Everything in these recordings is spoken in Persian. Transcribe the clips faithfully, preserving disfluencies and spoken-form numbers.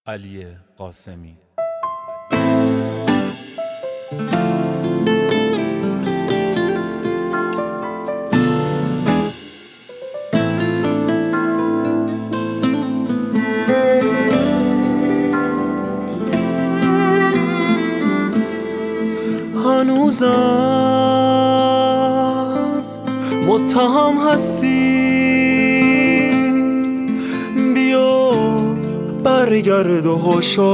علی قاسمی. هنوزم متهم هستی، بیا برگرد و هاشا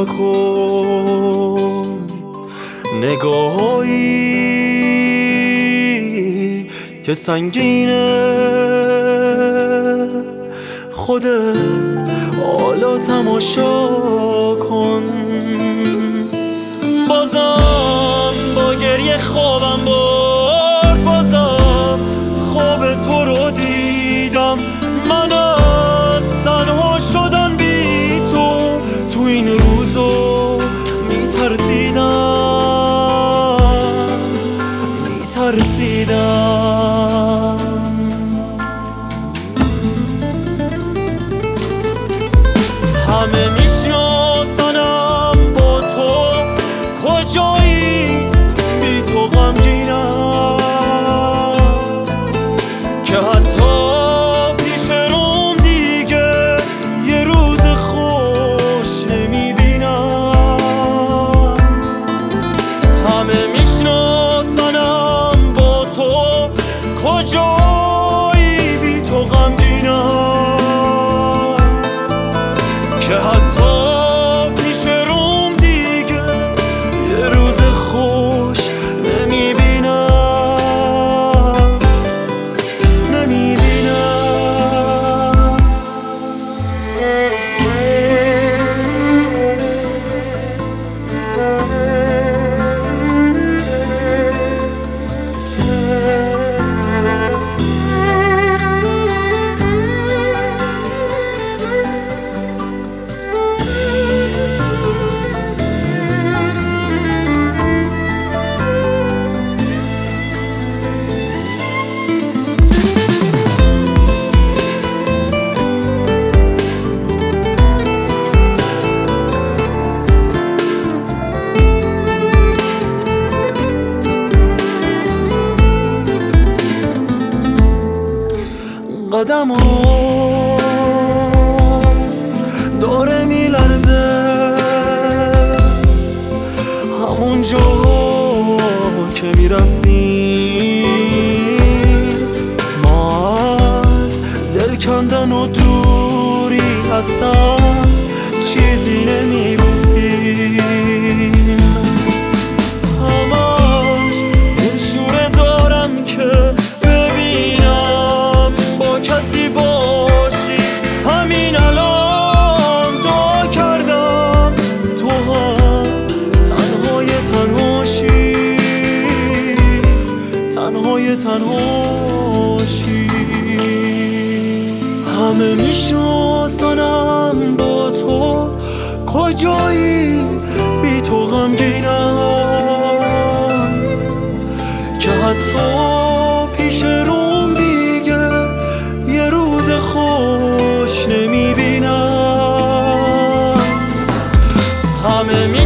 کن نگاهایی که سنگینه. خودت حالا تماشا کن. بازم با گریه خوابم برد، بازم خواب تو رو دیدم. من از تنها شدن بی تو تو این روزو میترسیدم میترسیدم همه میشناسنم با تو کجایی، بی تو غمگینم که حتی پیش روم دیگه یه روز خوش نمیبینم. همه میشناسنم با تو کجایی، بی تو غمگینم که حتی پیش روم دیگه یه روز خوش نمیبینم نمیبینم قدم ها داره میلرزه، همون جاها که میرفتیم ما از دل کندن و دوری اصلا چیزی نمیگفتیم. همش دلشوره دارم که کسی باشی، همین الان دعا کردم تو هم تنهای تنهاشی، تنهای تنهاشی. همه میشناسنم با تو کجایی، بی تو غمگینم که حتی پیش روم دیگه یه روز خوش نمیبینم. همه